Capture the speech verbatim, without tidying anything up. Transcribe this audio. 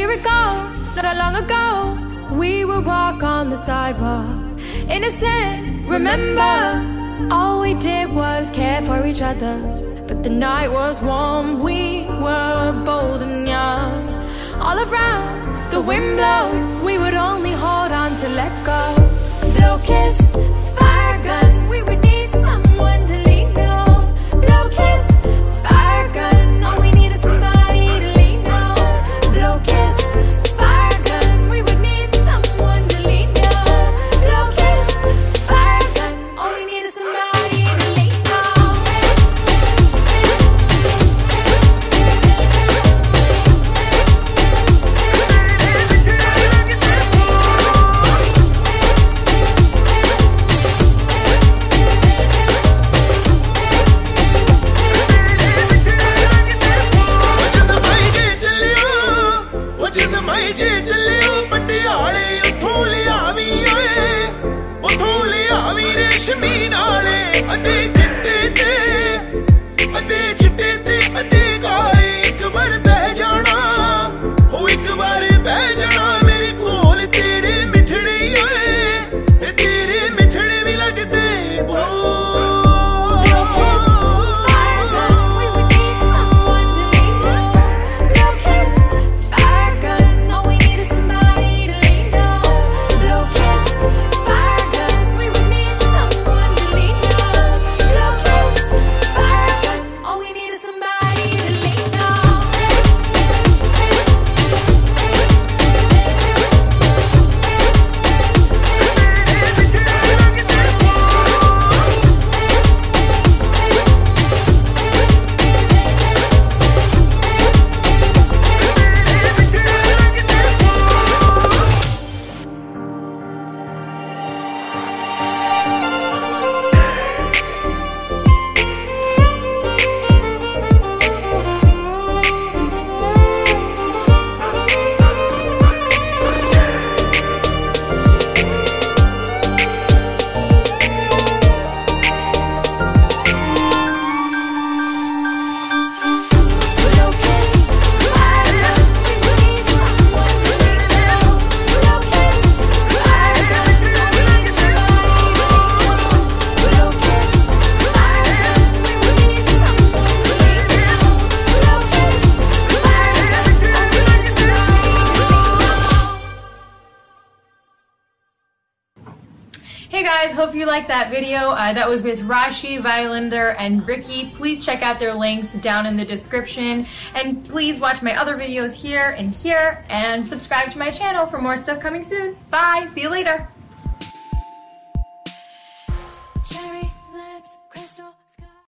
we recall, not that long ago, we would walk on the sidewalk, innocent, remember? All we did was care for each other, but the night was warm, we were bold and young. All around, the wind blows, we would only hold on to let go. Blow kiss, fire gun, we would need someone to lean on. Blow kiss, fire gun, all we need is somebody to lean on. Blow kiss, fire gun, we would need someone to lean on. Blow kiss, fire gun, all we need is somebody to lean on. Hey guys, hope you liked that video. Uh, that was with Rashi, Violander, and Ricky. Please check out their links down in the description. And please watch my other videos here and here, and subscribe to my channel for more stuff coming soon. Bye, see you later.